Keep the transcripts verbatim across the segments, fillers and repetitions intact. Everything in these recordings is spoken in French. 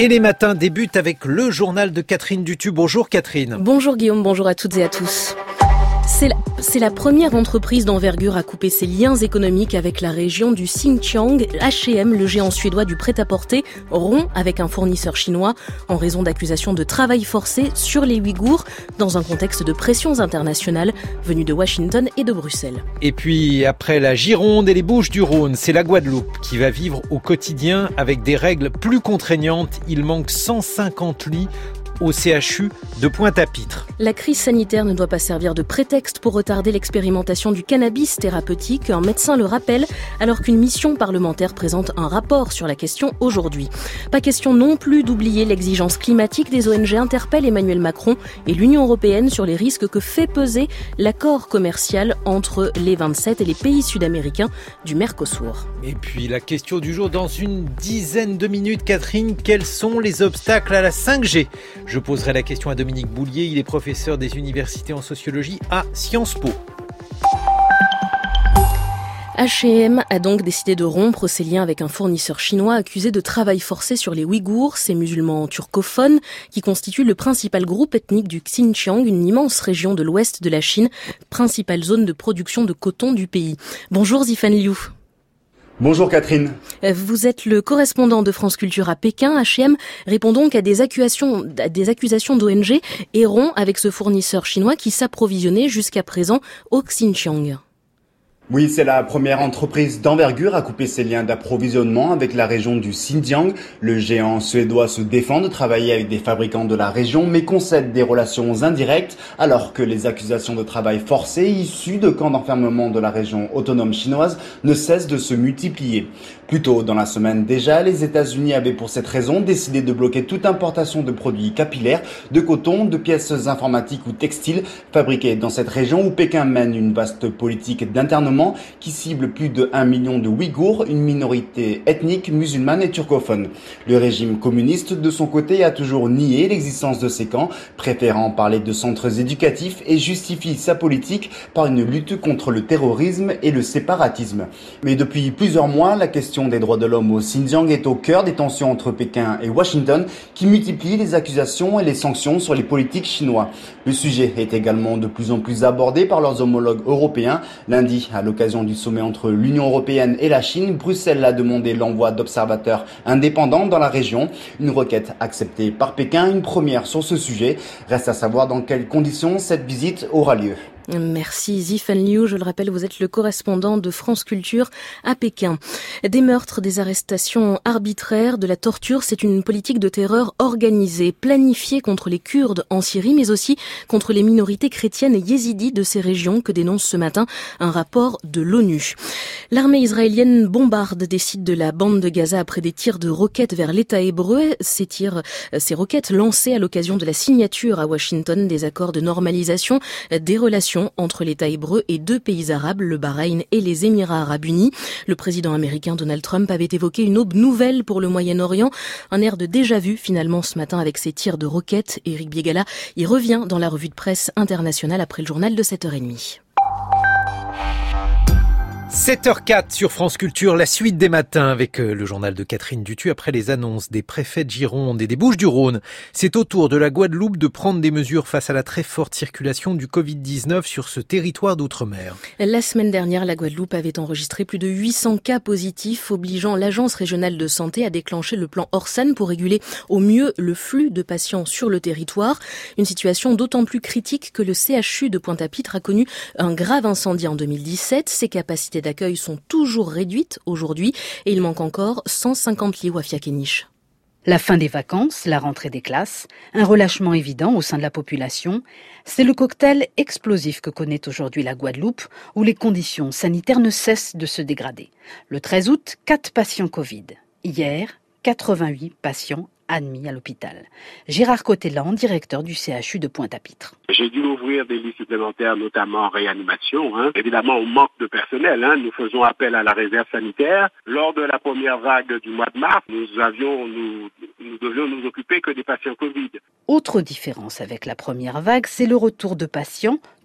Et les matins débutent avec le journal de Catherine Dutu. Bonjour Catherine. Bonjour Guillaume, bonjour à toutes et à tous. C'est la, c'est la première entreprise d'envergure à couper ses liens économiques avec la région du Xinjiang. H et M, le géant suédois du prêt-à-porter, rompt avec un fournisseur chinois en raison d'accusations de travail forcé sur les Ouïghours dans un contexte de pressions internationales venues de Washington et de Bruxelles. Et puis, après la Gironde et les Bouches-du-Rhône, c'est la Guadeloupe qui va vivre au quotidien avec des règles plus contraignantes. Il manque cent cinquante lits au C H U de Pointe-à-Pitre. La crise sanitaire ne doit pas servir de prétexte pour retarder l'expérimentation du cannabis thérapeutique. Un médecin le rappelle alors qu'une mission parlementaire présente un rapport sur la question aujourd'hui. Pas question non plus d'oublier l'exigence climatique. Des O N G interpellent Emmanuel Macron et l'Union européenne sur les risques que fait peser l'accord commercial entre les vingt-sept et les pays sud-américains du Mercosur. Et puis la question du jour dans une dizaine de minutes. Catherine, quels sont les obstacles à la cinq G ? Je poserai la question à Dominique Boulier, il est professeur des universités en sociologie à Sciences Po. H et M a donc décidé de rompre ses liens avec un fournisseur chinois accusé de travail forcé sur les Ouïghours, ces musulmans turcophones qui constituent le principal groupe ethnique du Xinjiang, une immense région de l'ouest de la Chine, principale zone de production de coton du pays. Bonjour Zifan Liu. Bonjour Catherine. Vous êtes le correspondant de France Culture à Pékin. H et M répond donc à des accusations, à des accusations d'O N G et rompt avec ce fournisseur chinois qui s'approvisionnait jusqu'à présent au Xinjiang. Oui, c'est la première entreprise d'envergure à couper ses liens d'approvisionnement avec la région du Xinjiang. Le géant suédois se défend de travailler avec des fabricants de la région, mais concède des relations indirectes, alors que les accusations de travail forcé issues de camps d'enfermement de la région autonome chinoise ne cessent de se multiplier. Plus tôt dans la semaine déjà, les États-Unis avaient pour cette raison décidé de bloquer toute importation de produits capillaires, de coton, de pièces informatiques ou textiles fabriquées dans cette région où Pékin mène une vaste politique d'internement qui cible plus de un million de Ouïghours, une minorité ethnique musulmane et turcophone. Le régime communiste, de son côté, a toujours nié l'existence de ces camps, préférant parler de centres éducatifs et justifie sa politique par une lutte contre le terrorisme et le séparatisme. Mais depuis plusieurs mois, la question des droits de l'homme au Xinjiang est au cœur des tensions entre Pékin et Washington, qui multiplient les accusations et les sanctions sur les politiques chinois. Le sujet est également de plus en plus abordé par leurs homologues européens. Lundi, à l'occasion du sommet entre l'Union européenne et la Chine, Bruxelles a demandé l'envoi d'observateurs indépendants dans la région. Une requête acceptée par Pékin, une première sur ce sujet. Reste à savoir dans quelles conditions cette visite aura lieu. Merci Zifan Liu, je le rappelle, vous êtes le correspondant de France Culture à Pékin. Des meurtres, des arrestations arbitraires, de la torture, c'est une politique de terreur organisée, planifiée contre les Kurdes en Syrie, mais aussi contre les minorités chrétiennes et yézidis de ces régions que dénonce ce matin un rapport de l'ONU. L'armée israélienne bombarde des sites de la bande de Gaza après des tirs de roquettes vers l'État hébreu. Ces tirs, ces roquettes lancées à l'occasion de la signature à Washington des accords de normalisation des relations entre l'État hébreu et deux pays arabes, le Bahreïn et les Émirats arabes unis. Le président américain Donald Trump avait évoqué une aube nouvelle pour le Moyen-Orient. Un air de déjà-vu finalement ce matin avec ces tirs de roquettes. Éric Biégala y revient dans la revue de presse internationale après le journal de sept heures trente. sept heures zéro quatre sur France Culture, la suite des matins avec le journal de Catherine Dutu. Après les annonces des préfets de Gironde et des Bouches-du-Rhône, c'est au tour de la Guadeloupe de prendre des mesures face à la très forte circulation du covid dix-neuf sur ce territoire d'outre-mer. La semaine dernière, la Guadeloupe avait enregistré plus de huit cents cas positifs, obligeant l'Agence régionale de santé à déclencher le plan Orsan pour réguler au mieux le flux de patients sur le territoire. Une situation d'autant plus critique que le C H U de Pointe-à-Pitre a connu un grave incendie en deux mille dix-sept. Ses capacités d'accueil sont toujours réduites aujourd'hui et il manque encore cent cinquante lits Wafia Kéniche. La fin des vacances, la rentrée des classes, un relâchement évident au sein de la population, c'est le cocktail explosif que connaît aujourd'hui la Guadeloupe où les conditions sanitaires ne cessent de se dégrader. Le treize août, quatre patients Covid. Hier, quatre-vingt-huit patients admis à l'hôpital. Gérard Cotellan, directeur du C H U de Pointe-à-Pitre. J'ai dû ouvrir des lits supplémentaires, notamment en réanimation. Hein. Évidemment, on manque de personnel. Hein. Nous faisons appel à la réserve sanitaire. Lors de la première vague du mois de mars, nous avions, nous, nous devions nous occuper que des patients Covid. Autre différence avec la première vague, c'est le retour de patients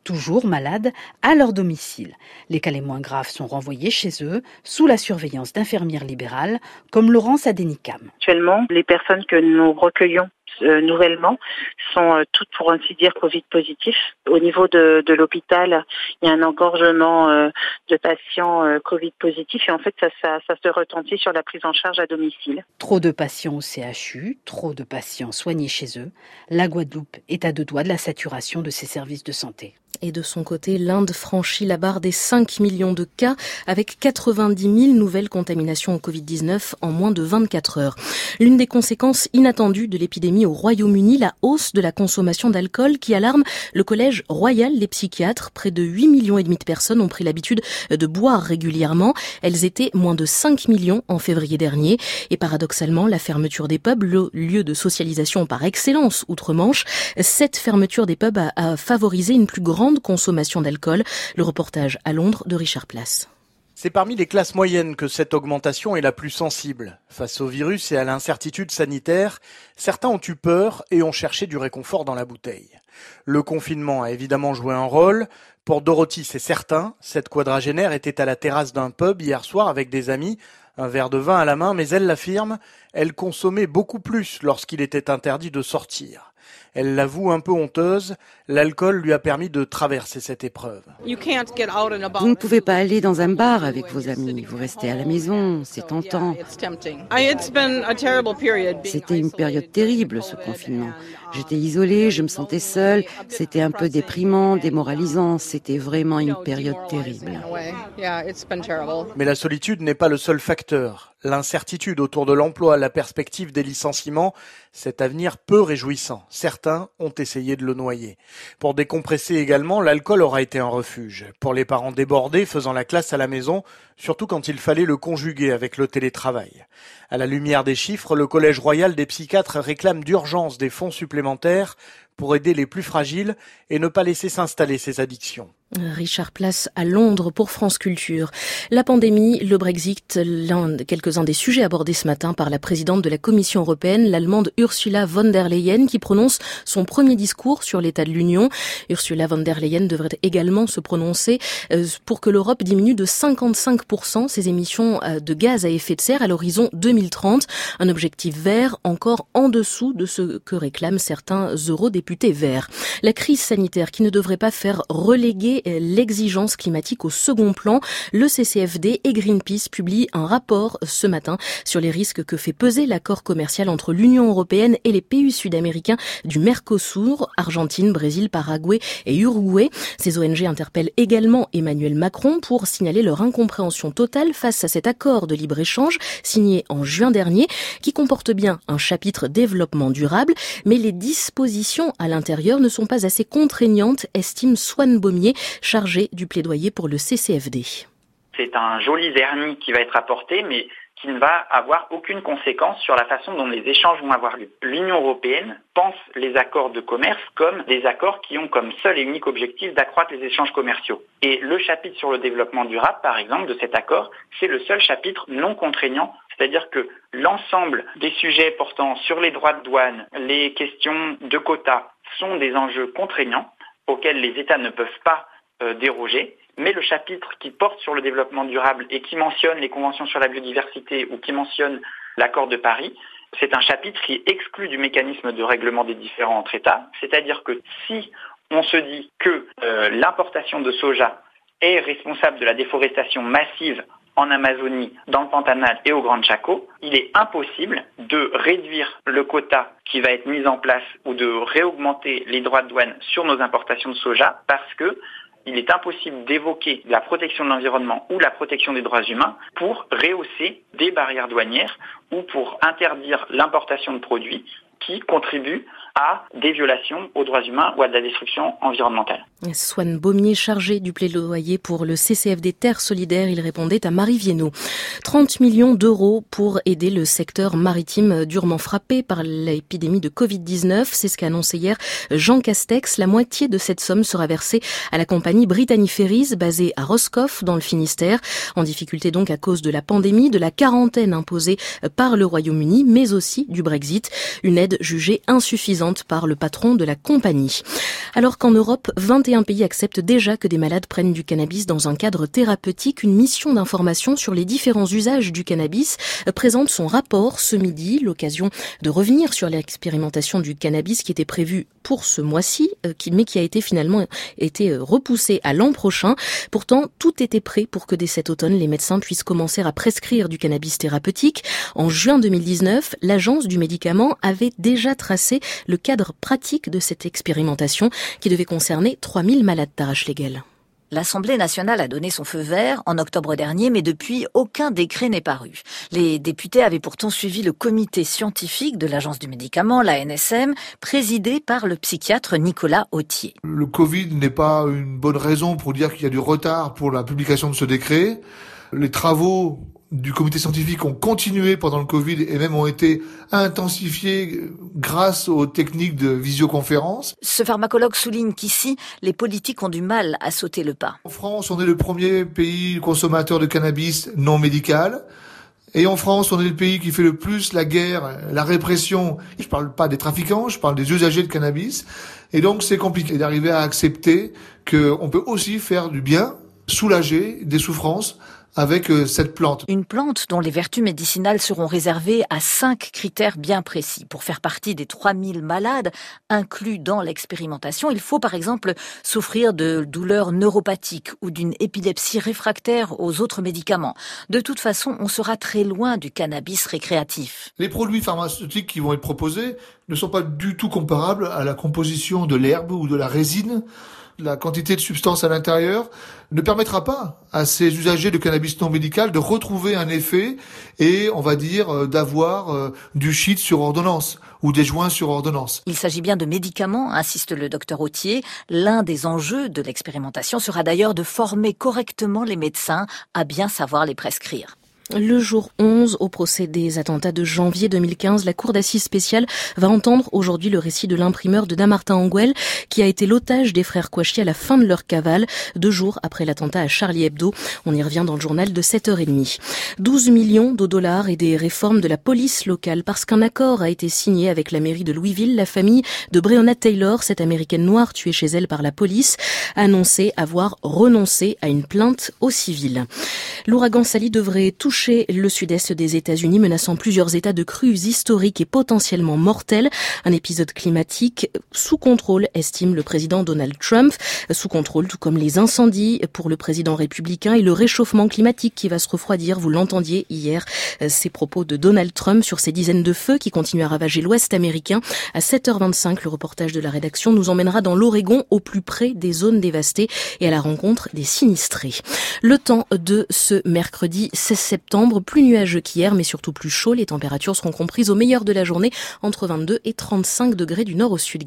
toujours malades, à leur domicile. Les cas les moins graves sont renvoyés chez eux, sous la surveillance d'infirmières libérales, comme Laurence Adénicam. Actuellement, les personnes que nous recueillons euh, nouvellement sont euh, toutes, pour ainsi dire, Covid positifs. Au niveau de, de l'hôpital, il y a un engorgement euh, de patients euh, Covid positifs et en fait, ça, ça, ça se retentit sur la prise en charge à domicile. Trop de patients au C H U, trop de patients soignés chez eux. La Guadeloupe est à deux doigts de la saturation de ses services de santé. Et de son côté, l'Inde franchit la barre des cinq millions de cas avec quatre-vingt-dix mille nouvelles contaminations au covid dix-neuf en moins de vingt-quatre heures. L'une des conséquences inattendues de l'épidémie au Royaume-Uni, la hausse de la consommation d'alcool qui alarme le Collège royal des psychiatres. Près de huit millions et demi de personnes ont pris l'habitude de boire régulièrement. Elles étaient moins de cinq millions en février dernier. Et paradoxalement, la fermeture des pubs, le lieu de socialisation par excellence outre-Manche, cette fermeture des pubs a, a favorisé une plus grande consommation d'alcool. Le reportage à Londres de Richard Place. C'est parmi les classes moyennes que cette augmentation est la plus sensible. Face au virus et à l'incertitude sanitaire, certains ont eu peur et ont cherché du réconfort dans la bouteille. Le confinement a évidemment joué un rôle. Pour Dorothy, c'est certain, cette quadragénaire était à la terrasse d'un pub hier soir avec des amis, un verre de vin à la main, mais elle l'affirme, elle consommait beaucoup plus lorsqu'il était interdit de sortir. Elle l'avoue un peu honteuse, l'alcool lui a permis de traverser cette épreuve. Vous ne pouvez pas aller dans un bar avec vos amis, vous restez à la maison, c'est tentant. C'était une période terrible, ce confinement. J'étais isolée, je me sentais seule, c'était un peu déprimant, démoralisant, c'était vraiment une période terrible. Mais la solitude n'est pas le seul facteur. L'incertitude autour de l'emploi, la perspective des licenciements, cet avenir peu réjouissant. Certains ont essayé de le noyer. Pour décompresser également, l'alcool aura été un refuge. Pour les parents débordés, faisant la classe à la maison, surtout quand il fallait le conjuguer avec le télétravail. À la lumière des chiffres, le Collège royal des psychiatres réclame d'urgence des fonds supplémentaires pour aider les plus fragiles et ne pas laisser s'installer ces addictions. Richard Place à Londres pour France Culture. La pandémie, le Brexit, l'un, quelques-uns des sujets abordés ce matin par la présidente de la Commission européenne, l'Allemande Ursula von der Leyen, qui prononce son premier discours sur l'état de l'Union. Ursula von der Leyen devrait également se prononcer pour que l'Europe diminue de cinquante-cinq pour cent ses émissions de gaz à effet de serre à l'horizon deux mille trente. Un objectif vert encore en dessous de ce que réclament certains eurodéputés verts. La crise sanitaire qui ne devrait pas faire reléguer l'exigence climatique au second plan. Le C C F D et Greenpeace publient un rapport ce matin sur les risques que fait peser l'accord commercial entre l'Union européenne et les pays sud-américains du Mercosur, Argentine, Brésil, Paraguay et Uruguay. Ces O N G interpellent également Emmanuel Macron pour signaler leur incompréhension totale face à cet accord de libre-échange signé en juin dernier qui comporte bien un chapitre développement durable, mais les dispositions à l'intérieur ne sont pas assez contraignantes, estime Swan Baumier, chargé du plaidoyer pour le C C F D. C'est un joli vernis qui va être apporté, mais qui ne va avoir aucune conséquence sur la façon dont les échanges vont avoir lieu. L'Union européenne pense les accords de commerce comme des accords qui ont comme seul et unique objectif d'accroître les échanges commerciaux. Et le chapitre sur le développement durable, par exemple, de cet accord, c'est le seul chapitre non contraignant. C'est-à-dire que l'ensemble des sujets portant sur les droits de douane, les questions de quotas, sont des enjeux contraignants auxquels les États ne peuvent pas euh, déroger. Mais le chapitre qui porte sur le développement durable et qui mentionne les conventions sur la biodiversité ou qui mentionne l'accord de Paris, c'est un chapitre qui est exclu du mécanisme de règlement des différends entre États. C'est-à-dire que si on se dit que euh, l'importation de soja est responsable de la déforestation massive en Amazonie, dans le Pantanal et au Grand Chaco, il est impossible de réduire le quota qui va être mis en place ou de réaugmenter les droits de douane sur nos importations de soja parce que il est impossible d'évoquer la protection de l'environnement ou la protection des droits humains pour rehausser des barrières douanières ou pour interdire l'importation de produits qui contribuent à des violations aux droits humains ou à de la destruction environnementale. Swan Baumier, chargé du plaidoyer pour le C C F D Terre Solidaire, il répondait à Marie Viennot. trente millions d'euros pour aider le secteur maritime durement frappé par l'épidémie de covid dix-neuf. C'est ce qu'a annoncé hier Jean Castex. La moitié de cette somme sera versée à la compagnie Brittany Ferries, basée à Roscoff, dans le Finistère. En difficulté donc à cause de la pandémie, de la quarantaine imposée par le Royaume-Uni, mais aussi du Brexit. Une aide jugée insuffisante par le patron de la compagnie. Alors qu'en Europe, vingt trente et un pays acceptent déjà que des malades prennent du cannabis dans un cadre thérapeutique. Une mission d'information sur les différents usages du cannabis présente son rapport ce midi, l'occasion de revenir sur l'expérimentation du cannabis qui était prévue pour ce mois-ci, mais qui a été finalement été repoussée à l'an prochain. Pourtant, tout était prêt pour que dès cet automne, les médecins puissent commencer à prescrire du cannabis thérapeutique. En juin deux mille dix-neuf, l'Agence du médicament avait déjà tracé le cadre pratique de cette expérimentation qui devait concerner trois mille malades d'Arrache-Léguel. L'Assemblée nationale a donné son feu vert en octobre dernier, mais depuis, aucun décret n'est paru. Les députés avaient pourtant suivi le comité scientifique de l'Agence du médicament, l'A N S M, présidé par le psychiatre Nicolas Authier. Le Covid n'est pas une bonne raison pour dire qu'il y a du retard pour la publication de ce décret. Les travaux du comité scientifique ont continué pendant le Covid et même ont été intensifiés grâce aux techniques de visioconférence. Ce pharmacologue souligne qu'ici, les politiques ont du mal à sauter le pas. En France, on est le premier pays consommateur de cannabis non médical. Et en France, on est le pays qui fait le plus la guerre, la répression. Je parle pas des trafiquants, je parle des usagers de cannabis. Et donc, c'est compliqué d'arriver à accepter qu'on peut aussi faire du bien, soulager des souffrances avec cette plante. Une plante dont les vertus médicinales seront réservées à cinq critères bien précis. Pour faire partie des trois mille malades inclus dans l'expérimentation, il faut par exemple souffrir de douleurs neuropathiques ou d'une épilepsie réfractaire aux autres médicaments. De toute façon, on sera très loin du cannabis récréatif. Les produits pharmaceutiques qui vont être proposés ne sont pas du tout comparables à la composition de l'herbe ou de la résine. La quantité de substances à l'intérieur ne permettra pas à ces usagers de cannabis non médical de retrouver un effet et, on va dire, d'avoir du shit sur ordonnance ou des joints sur ordonnance. Il s'agit bien de médicaments, insiste le docteur Authier. L'un des enjeux de l'expérimentation sera d'ailleurs de former correctement les médecins à bien savoir les prescrire. Le jour onze, au procès des attentats de janvier deux mille quinze, la Cour d'assises spéciale va entendre aujourd'hui le récit de l'imprimeur de Dammartin-Anguel qui a été l'otage des frères Kouachi à la fin de leur cavale, deux jours après l'attentat à Charlie Hebdo. On y revient dans le journal de sept heures trente. douze millions de dollars et des réformes de la police locale parce qu'un accord a été signé avec la mairie de Louisville. La famille de Breonna Taylor, cette américaine noire tuée chez elle par la police, a annoncé avoir renoncé à une plainte au civil. L'ouragan Sally devrait toucher le sud-est des États-Unis, menaçant plusieurs états de crues historiques et potentiellement mortelles. Un épisode climatique sous contrôle, estime le président Donald Trump. Sous contrôle, tout comme les incendies pour le président républicain et le réchauffement climatique qui va se refroidir. Vous l'entendiez hier, ces propos de Donald Trump sur ces dizaines de feux qui continuent à ravager l'ouest américain. À sept heures vingt-cinq, le reportage de la rédaction nous emmènera dans l'Oregon, au plus près des zones dévastées et à la rencontre des sinistrés. Le temps de ce mercredi seize septembre, plus nuageux qu'hier, mais surtout plus chaud. Les températures seront comprises au meilleur de la journée entre vingt-deux et trente-cinq degrés du nord au sud.